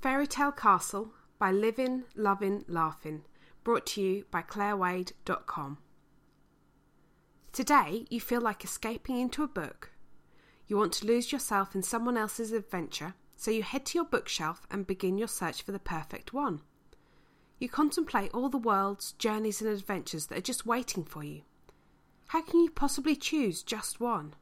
Fairytale Castle by Livin' Lovin' Laughin', brought to you by ClaireWade.com. Today you feel like escaping into a book. You want to lose yourself in someone else's adventure, so you head to your bookshelf and begin your search for the perfect one. You contemplate all the worlds, journeys and adventures that are just waiting for you. How can you possibly choose just one?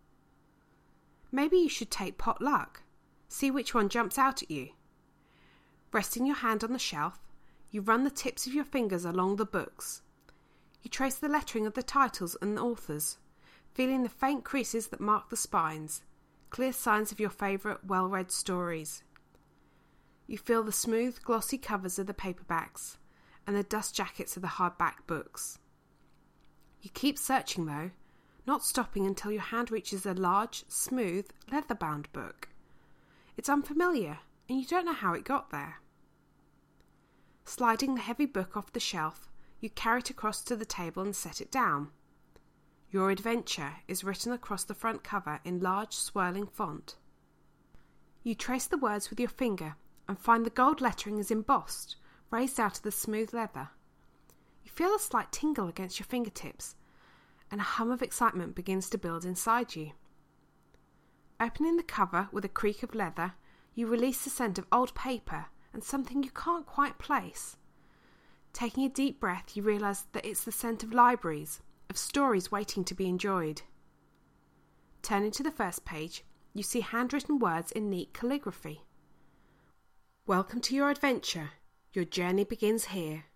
Maybe you should take pot luck. See which one jumps out at you. Resting your hand on the shelf, you run the tips of your fingers along the books. You trace the lettering of the titles and the authors, feeling the faint creases that mark the spines, clear signs of your favourite well-read stories. You feel the smooth, glossy covers of the paperbacks and the dust jackets of the hardback books. You keep searching though, not stopping until your hand reaches a large, smooth, leather-bound book. It's unfamiliar, and you don't know how it got there. Sliding the heavy book off the shelf, you carry it across to the table and set it down. Your adventure is written across the front cover in large, swirling font. You trace the words with your finger and find the gold lettering is embossed, raised out of the smooth leather. You feel a slight tingle against your fingertips, and a hum of excitement begins to build inside you. Opening the cover with a creak of leather, you release the scent of old paper and something you can't quite place. Taking a deep breath, you realise that it's the scent of libraries, of stories waiting to be enjoyed. Turning to the first page, you see handwritten words in neat calligraphy. Welcome to your adventure. Your journey begins here.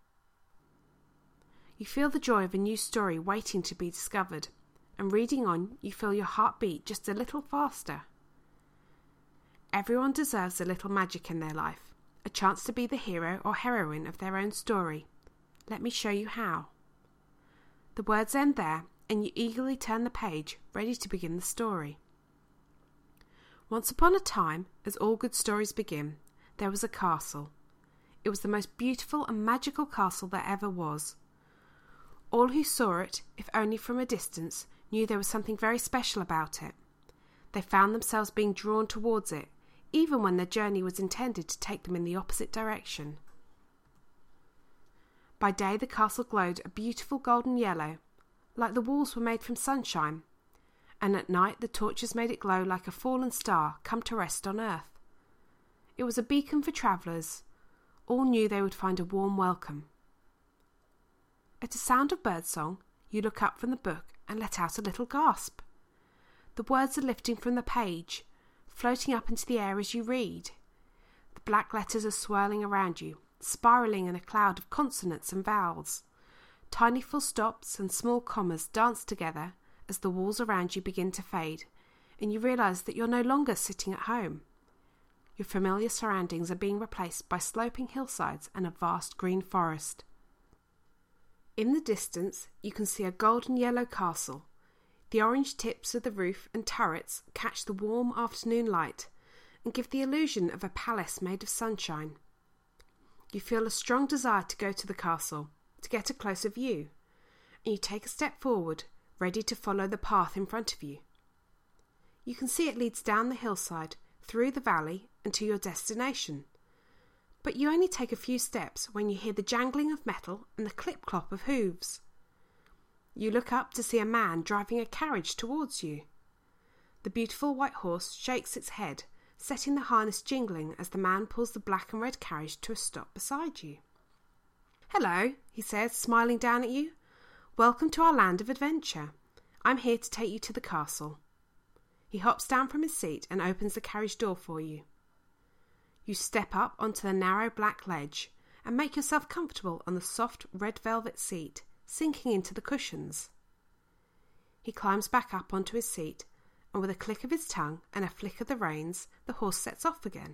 You feel the joy of a new story waiting to be discovered, and reading on, you feel your heart beat just a little faster. Everyone deserves a little magic in their life. A chance to be the hero or heroine of their own story. Let me show you how. The words end there, and you eagerly turn the page, ready to begin the story. Once upon a time, as all good stories begin, there was a castle. It was the most beautiful and magical castle there ever was. All who saw it, if only from a distance, knew there was something very special about it. They found themselves being drawn towards it, even when their journey was intended to take them in the opposite direction. By day the castle glowed a beautiful golden yellow, like the walls were made from sunshine, and at night the torches made it glow like a fallen star come to rest on earth. It was a beacon for travellers. All knew they would find a warm welcome. At a sound of birdsong, you look up from the book and let out a little gasp. The words are lifting from the page, floating up into the air as you read. The black letters are swirling around you, spiralling in a cloud of consonants and vowels. Tiny full stops and small commas dance together as the walls around you begin to fade, and you realise that you're no longer sitting at home. Your familiar surroundings are being replaced by sloping hillsides and a vast green forest. In the distance, you can see a golden yellow castle. The orange tips of the roof and turrets catch the warm afternoon light and give the illusion of a palace made of sunshine. You feel a strong desire to go to the castle, to get a closer view, and you take a step forward, ready to follow the path in front of you. You can see it leads down the hillside, through the valley, and to your destination. But you only take a few steps when you hear the jangling of metal and the clip-clop of hooves. You look up to see a man driving a carriage towards you. The beautiful white horse shakes its head, setting the harness jingling as the man pulls the black and red carriage to a stop beside you. "Hello," he says, smiling down at you. "Welcome to our land of adventure. I'm here to take you to the castle." He hops down from his seat and opens the carriage door for you. You step up onto the narrow black ledge and make yourself comfortable on the soft red velvet seat, sinking into the cushions. He climbs back up onto his seat, and with a click of his tongue and a flick of the reins, the horse sets off again.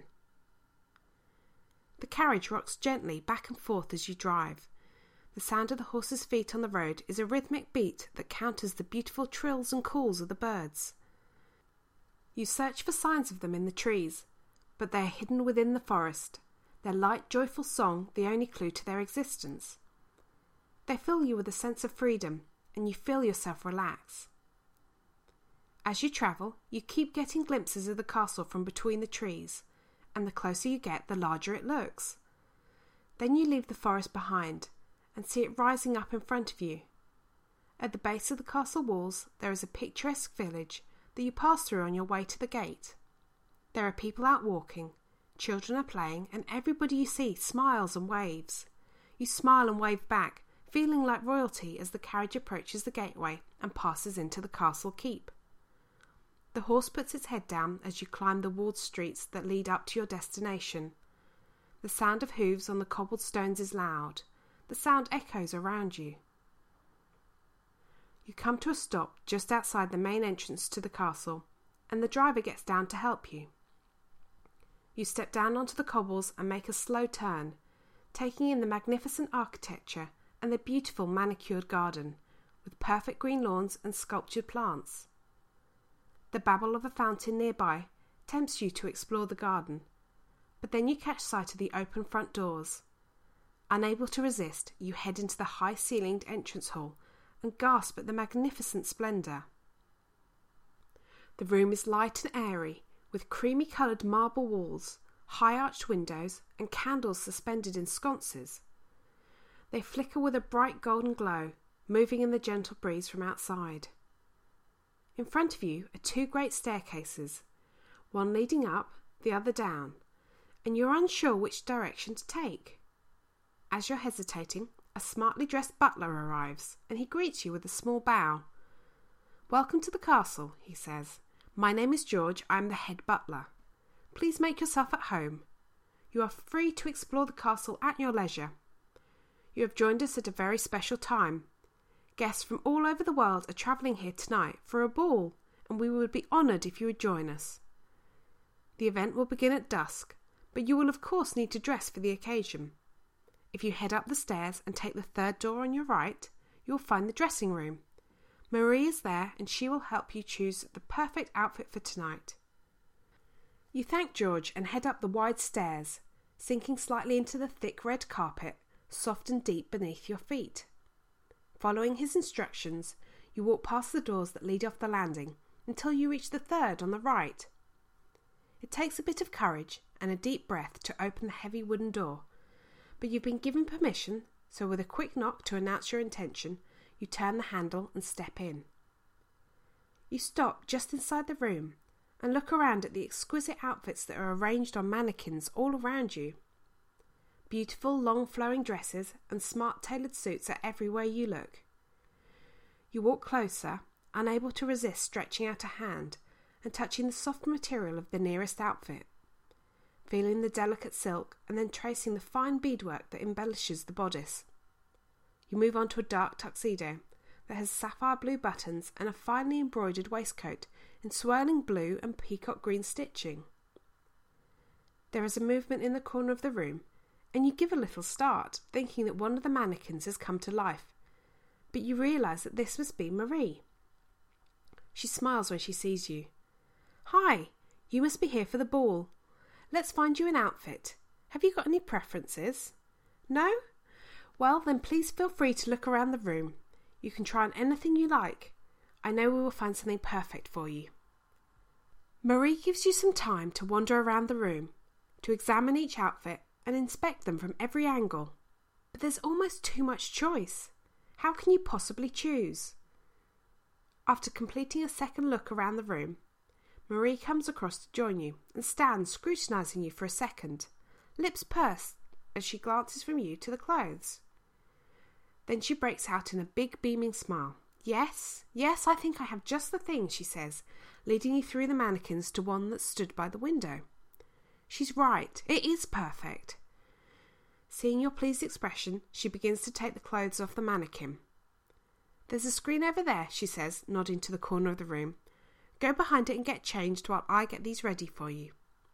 The carriage rocks gently back and forth as you drive. The sound of the horse's feet on the road is a rhythmic beat that counters the beautiful trills and calls of the birds. You search for signs of them in the trees, but they are hidden within the forest, their light, joyful song the only clue to their existence. They fill you with a sense of freedom, and you feel yourself relax. As you travel, you keep getting glimpses of the castle from between the trees, and the closer you get, the larger it looks. Then you leave the forest behind and see it rising up in front of you. At the base of the castle walls, there is a picturesque village that you pass through on your way to the gate. There are people out walking, children are playing, and everybody you see smiles and waves. You smile and wave back, feeling like royalty as the carriage approaches the gateway and passes into the castle keep. The horse puts its head down as you climb the walled streets that lead up to your destination. The sound of hooves on the cobbled stones is loud. The sound echoes around you. You come to a stop just outside the main entrance to the castle, and the driver gets down to help you. You step down onto the cobbles and make a slow turn, taking in the magnificent architecture and the beautiful manicured garden, with perfect green lawns and sculptured plants. The babble of a fountain nearby tempts you to explore the garden, but then you catch sight of the open front doors. Unable to resist, you head into the high-ceilinged entrance hall and gasp at the magnificent splendour. The room is light and airy, with creamy-coloured marble walls, high-arched windows, and candles suspended in sconces. They flicker with a bright golden glow, moving in the gentle breeze from outside. In front of you are two great staircases, one leading up, the other down, and you're unsure which direction to take. As you're hesitating, a smartly dressed butler arrives, and he greets you with a small bow. "Welcome to the castle," he says. "My name is George. I am the head butler. Please make yourself at home. You are free to explore the castle at your leisure. You have joined us at a very special time. Guests from all over the world are travelling here tonight for a ball, and we would be honoured if you would join us. The event will begin at dusk, but you will of course need to dress for the occasion. If you head up the stairs and take the third door on your right, you will find the dressing room. Marie is there, and she will help you choose the perfect outfit for tonight." You thank George and head up the wide stairs, sinking slightly into the thick red carpet, soft and deep beneath your feet. Following his instructions, you walk past the doors that lead off the landing until you reach the third on the right. It takes a bit of courage and a deep breath to open the heavy wooden door, but you've been given permission, so with a quick knock to announce your intention, you turn the handle and step in. You stop just inside the room and look around at the exquisite outfits that are arranged on mannequins all around you. Beautiful long flowing dresses and smart tailored suits are everywhere you look. You walk closer, unable to resist stretching out a hand and touching the soft material of the nearest outfit, feeling the delicate silk and then tracing the fine beadwork that embellishes the bodice. You move on to a dark tuxedo that has sapphire blue buttons and a finely embroidered waistcoat in swirling blue and peacock green stitching. There is a movement in the corner of the room, and you give a little start, thinking that one of the mannequins has come to life, but you realise that this must be Marie. She smiles when she sees you. "Hi, you must be here for the ball. Let's find you an outfit. Have you got any preferences? No? Well, then please feel free to look around the room. You can try on anything you like. I know we will find something perfect for you." Marie gives you some time to wander around the room, to examine each outfit and inspect them from every angle. But there's almost too much choice. How can you possibly choose? After completing a second look around the room, Marie comes across to join you and stands scrutinising you for a second, lips pursed as she glances from you to the clothes. Then she breaks out in a big beaming smile. Yes, I think I have just the thing," she says, leading you through the mannequins to one that stood by the window. She's right, it is perfect. Seeing your pleased expression, she begins to take the clothes off the mannequin. "There's a screen over there," she says, nodding to the corner of the room. "Go behind it and get changed while I get these ready for you."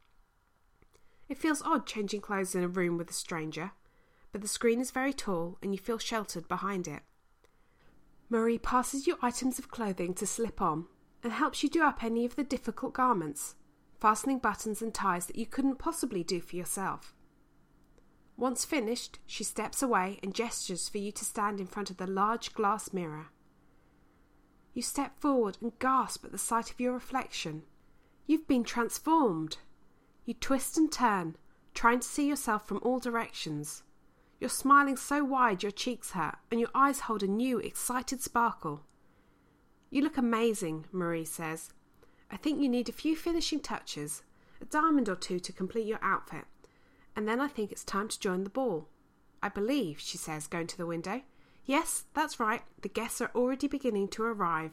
It feels odd changing clothes in a room with a stranger, but the screen is very tall and you feel sheltered behind it. Marie passes you items of clothing to slip on and helps you do up any of the difficult garments, fastening buttons and ties that you couldn't possibly do for yourself. Once finished, she steps away and gestures for you to stand in front of the large glass mirror. You step forward and gasp at the sight of your reflection. You've been transformed. You twist and turn, trying to see yourself from all directions. You're smiling so wide your cheeks hurt, and your eyes hold a new, excited sparkle. You look amazing, Marie says. I think you need a few finishing touches, a diamond or two to complete your outfit, and then I think it's time to join the ball. I believe, she says, going to the window. Yes, that's right, the guests are already beginning to arrive.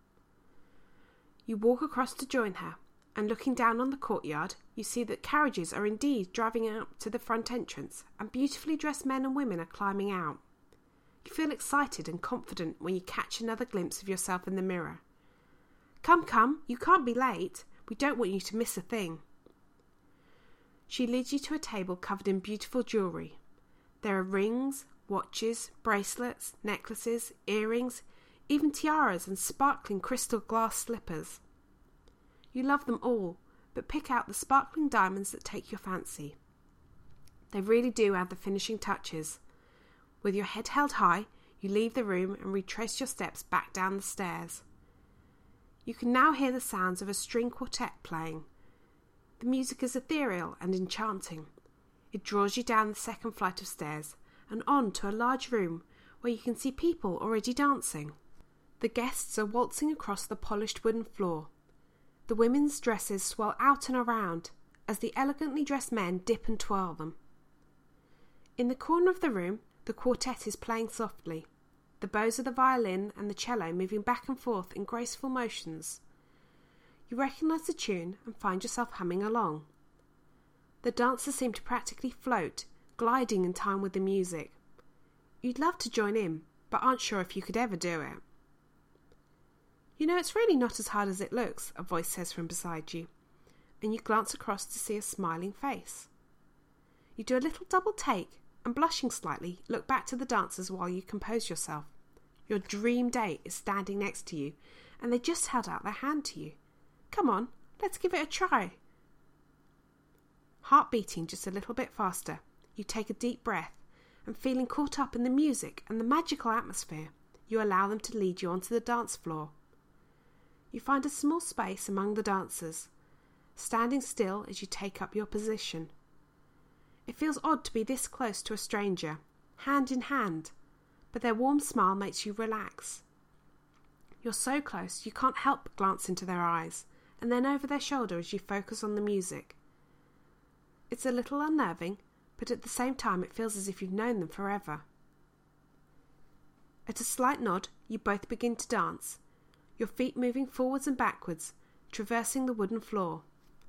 You walk across to join her, and looking down on the courtyard, you see that carriages are indeed driving up to the front entrance, and beautifully dressed men and women are climbing out. You feel excited and confident when you catch another glimpse of yourself in the mirror. Come, come, you can't be late. We don't want you to miss a thing. She leads you to a table covered in beautiful jewellery. There are rings, watches, bracelets, necklaces, earrings, even tiaras and sparkling crystal glass slippers. You love them all, but pick out the sparkling diamonds that take your fancy. They really do add the finishing touches. With your head held high, you leave the room and retrace your steps back down the stairs. You can now hear the sounds of a string quartet playing. The music is ethereal and enchanting. It draws you down the second flight of stairs and on to a large room where you can see people already dancing. The guests are waltzing across the polished wooden floor. The women's dresses swell out and around as the elegantly dressed men dip and twirl them. In the corner of the room, the quartet is playing softly, the bows of the violin and the cello moving back and forth in graceful motions. You recognise the tune and find yourself humming along. The dancers seem to practically float, gliding in time with the music. You'd love to join in, but aren't sure if you could ever do it. You know, it's really not as hard as it looks, a voice says from beside you, and you glance across to see a smiling face. You do a little double take and, blushing slightly, look back to the dancers while you compose yourself. Your dream date is standing next to you, and they just held out their hand to you. Come on, let's give it a try. Heart beating just a little bit faster, you take a deep breath, and feeling caught up in the music and the magical atmosphere, you allow them to lead you onto the dance floor. You find a small space among the dancers, standing still as you take up your position. It feels odd to be this close to a stranger, hand in hand, but their warm smile makes you relax. You're so close you can't help but glance into their eyes, and then over their shoulder as you focus on the music. It's a little unnerving, but at the same time it feels as if you've known them forever. At a slight nod, you both begin to dance, your feet moving forwards and backwards, traversing the wooden floor.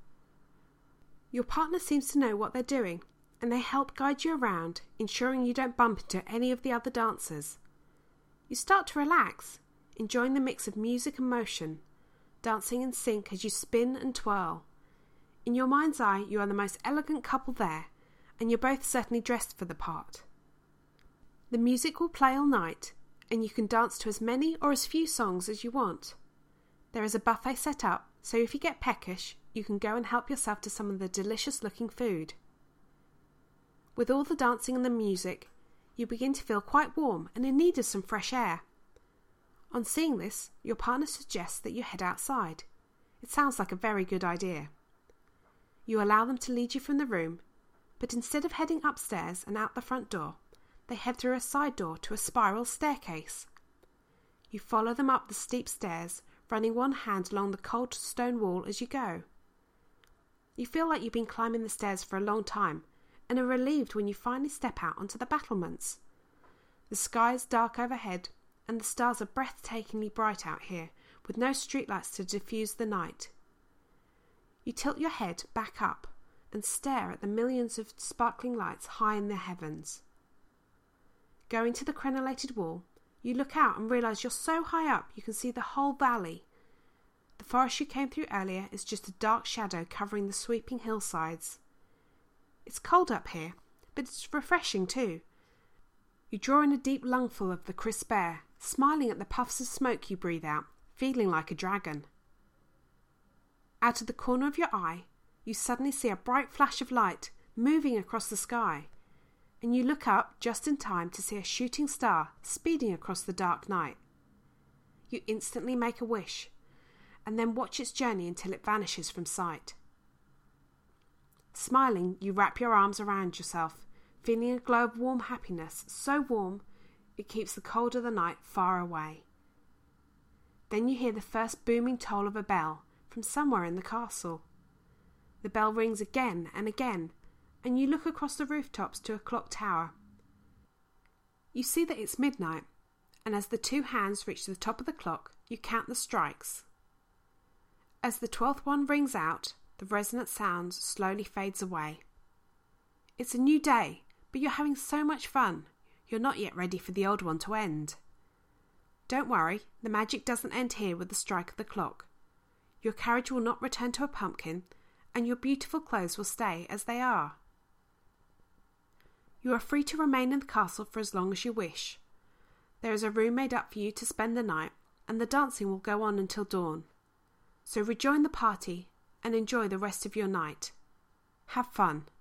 Your partner seems to know what they're doing, and they help guide you around, ensuring you don't bump into any of the other dancers. You start to relax, enjoying the mix of music and motion, dancing in sync as you spin and twirl. In your mind's eye, you are the most elegant couple there, and you're both certainly dressed for the part. The music will play all night, and you can dance to as many or as few songs as you want. There is a buffet set up, so if you get peckish, you can go and help yourself to some of the delicious-looking food. With all the dancing and the music, you begin to feel quite warm and in need of some fresh air. On seeing this, your partner suggests that you head outside. It sounds like a very good idea. You allow them to lead you from the room, but instead of heading upstairs and out the front door, they head through a side door to a spiral staircase. You follow them up the steep stairs, running one hand along the cold stone wall as you go. You feel like you've been climbing the stairs for a long time, and are relieved when you finally step out onto the battlements. The sky is dark overhead, and the stars are breathtakingly bright out here, with no streetlights to diffuse the night. You tilt your head back up and stare at the millions of sparkling lights high in the heavens. Going to the crenellated wall, you look out and realise you're so high up you can see the whole valley. The forest you came through earlier is just a dark shadow covering the sweeping hillsides. It's cold up here, but it's refreshing too. You draw in a deep lungful of the crisp air, smiling at the puffs of smoke you breathe out, feeling like a dragon. Out of the corner of your eye, you suddenly see a bright flash of light moving across the sky, and you look up just in time to see a shooting star speeding across the dark night. You instantly make a wish, and then watch its journey until it vanishes from sight. Smiling, you wrap your arms around yourself, feeling a glow of warm happiness, so warm it keeps the cold of the night far away. Then you hear the first booming toll of a bell from somewhere in the castle. The bell rings again and again, and you look across the rooftops to a clock tower. You see that it's midnight, and as the two hands reach the top of the clock, you count the strikes. As the 12th one rings out, the resonant sound slowly fades away. It's a new day, but you're having so much fun, you're not yet ready for the old one to end. Don't worry, the magic doesn't end here with the strike of the clock. Your carriage will not return to a pumpkin, and your beautiful clothes will stay as they are. You are free to remain in the castle for as long as you wish. There is a room made up for you to spend the night, and the dancing will go on until dawn. So rejoin the party and enjoy the rest of your night. Have fun.